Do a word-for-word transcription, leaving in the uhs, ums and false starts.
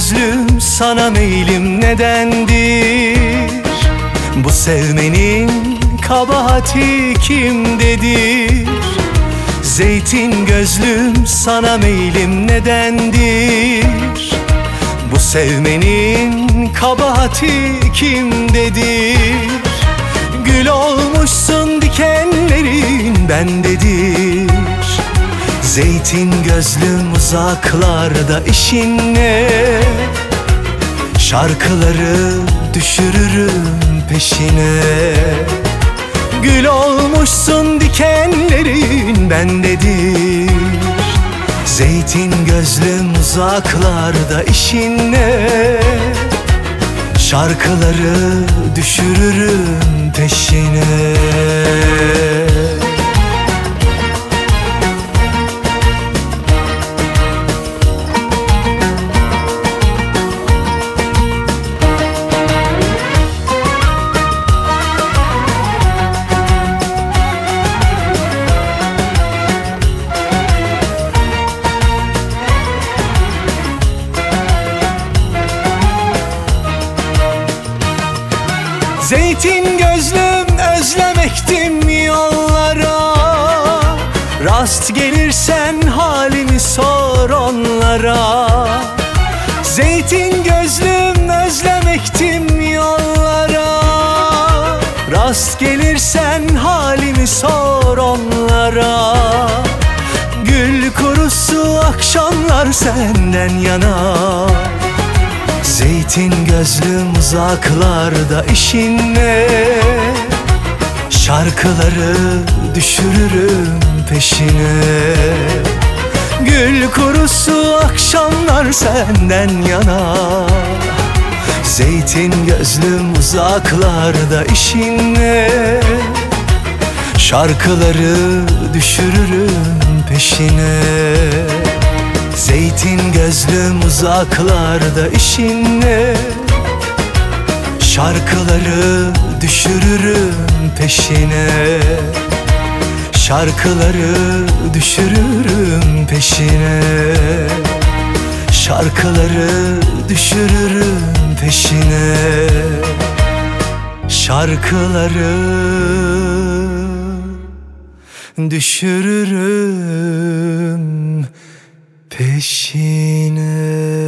gözlüm sana meylim nedendir? Bu sevmenin kabahati kimdedir? Zeytin gözlüm sana meylim nedendir? Bu sevmenin kabahati kimdedir? Gül olmuşsun dikenlerin bendedir. Zeytin gözlüm uzaklarda işin ne? Şarkıları düşürürüm peşine. Gül olmuşsun dikenlerin bendedir. Zeytin gözlüm uzaklarda işin ne? Şarkıları düşürürüm peşine. Zeytin gözlüm özlemektim yollara. Rast gelirsen halimi sor onlara. Zeytin gözlüm özlemektim yollara. Rast gelirsen halimi sor onlara. Gül kurusu akşamlar senden yana. Zeytin gözlüm uzaklarda işin ne? Şarkıları düşürürüm peşine. Gül kurusu akşamlar senden yana. Zeytin gözlüm uzaklarda işin ne? Şarkıları düşürürüm peşine. Zeytin gözlüm uzaklarda işin ne? Şarkıları düşürürüm peşine. Şarkıları düşürürüm peşine. Şarkıları düşürürüm peşine. Şarkıları düşürürüm peşine.